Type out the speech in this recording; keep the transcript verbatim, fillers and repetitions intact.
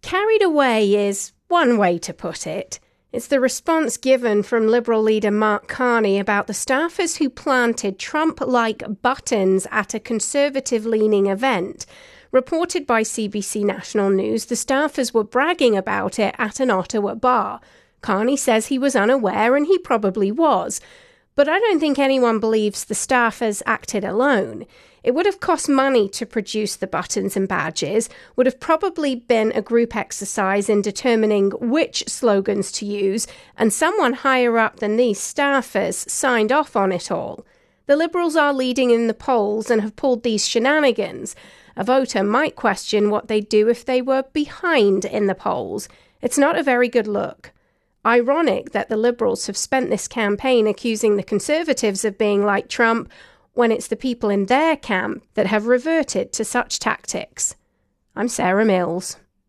Carried away is one way to put it. It's the response given from Liberal leader Mark Carney about the staffers who planted Trump-like buttons at a Conservative-leaning event. Reported by C B C National News, the staffers were bragging about it at an Ottawa bar. Carney says he was unaware, and he probably was. But I don't think anyone believes the staffers acted alone. It would have cost money to produce the buttons and badges, would have probably been a group exercise in determining which slogans to use, and someone higher up than these staffers signed off on it all. The Liberals are leading in the polls and have pulled these shenanigans. A voter might question what they'd do if they were behind in the polls. It's not a very good look. Ironic that the Liberals have spent this campaign accusing the Conservatives of being like Trump, when it's the people in their camp that have reverted to such tactics. I'm Sarah Mills.